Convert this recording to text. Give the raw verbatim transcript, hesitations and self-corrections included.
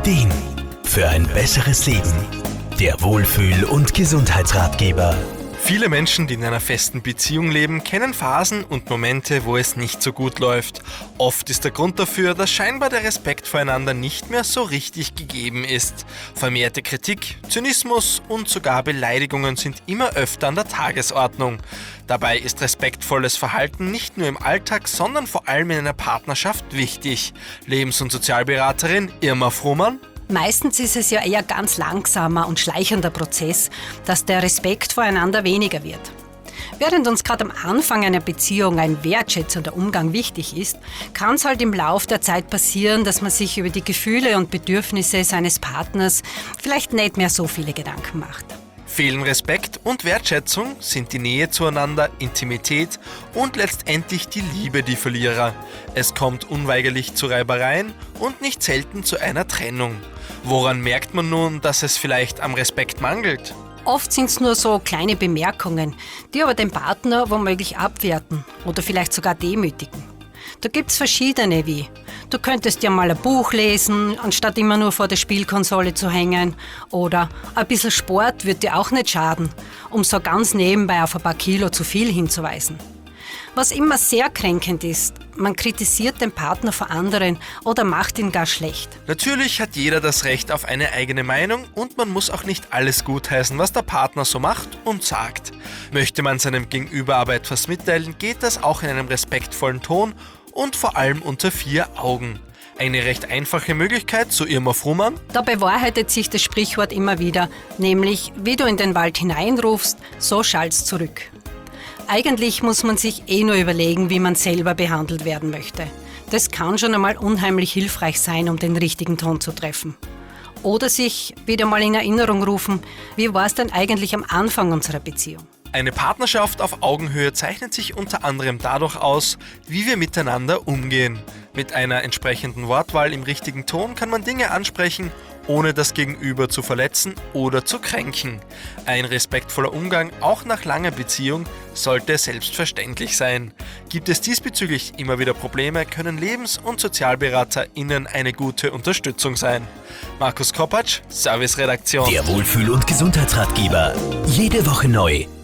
Ideen für ein besseres Leben. Der Wohlfühl- und Gesundheitsratgeber. Viele Menschen, die in einer festen Beziehung leben, kennen Phasen und Momente, wo es nicht so gut läuft. Oft ist der Grund dafür, dass scheinbar der Respekt voreinander nicht mehr so richtig gegeben ist. Vermehrte Kritik, Zynismus und sogar Beleidigungen sind immer öfter an der Tagesordnung. Dabei ist respektvolles Verhalten nicht nur im Alltag, sondern vor allem in einer Partnerschaft wichtig. Lebens- und Sozialberaterin Irma Frumann. Meistens ist es ja eher ganz langsamer und schleichender Prozess, dass der Respekt voreinander weniger wird. Während uns gerade am Anfang einer Beziehung ein wertschätzender Umgang wichtig ist, kann es halt im Lauf der Zeit passieren, dass man sich über die Gefühle und Bedürfnisse seines Partners vielleicht nicht mehr so viele Gedanken macht. Fehlen Respekt und Wertschätzung, sind die Nähe zueinander, Intimität und letztendlich die Liebe die Verlierer. Es kommt unweigerlich zu Reibereien und nicht selten zu einer Trennung. Woran merkt man nun, dass es vielleicht am Respekt mangelt? Oft sind es nur so kleine Bemerkungen, die aber den Partner womöglich abwerten oder vielleicht sogar demütigen. Da gibt es verschiedene wie: Du könntest ja mal ein Buch lesen, anstatt immer nur vor der Spielkonsole zu hängen. Oder ein bisschen Sport wird dir auch nicht schaden, um so ganz nebenbei auf ein paar Kilo zu viel hinzuweisen. Was immer sehr kränkend ist, man kritisiert den Partner vor anderen oder macht ihn gar schlecht. Natürlich hat jeder das Recht auf eine eigene Meinung und man muss auch nicht alles gutheißen, was der Partner so macht und sagt. Möchte man seinem Gegenüber aber etwas mitteilen, geht das auch in einem respektvollen Ton und vor allem unter vier Augen. Eine recht einfache Möglichkeit, so Irma Frumann. Da bewahrheitet sich das Sprichwort immer wieder, nämlich wie du in den Wald hineinrufst, so schallt's zurück. Eigentlich muss man sich eh nur überlegen, wie man selber behandelt werden möchte. Das kann schon einmal unheimlich hilfreich sein, um den richtigen Ton zu treffen. Oder sich wieder mal in Erinnerung rufen, wie war es denn eigentlich am Anfang unserer Beziehung? Eine Partnerschaft auf Augenhöhe zeichnet sich unter anderem dadurch aus, wie wir miteinander umgehen. Mit einer entsprechenden Wortwahl im richtigen Ton kann man Dinge ansprechen, ohne das Gegenüber zu verletzen oder zu kränken. Ein respektvoller Umgang, auch nach langer Beziehung, sollte selbstverständlich sein. Gibt es diesbezüglich immer wieder Probleme, können Lebens- und SozialberaterInnen eine gute Unterstützung sein. Markus Kopacz, Serviceredaktion. Der Wohlfühl- und Gesundheitsratgeber. Jede Woche neu.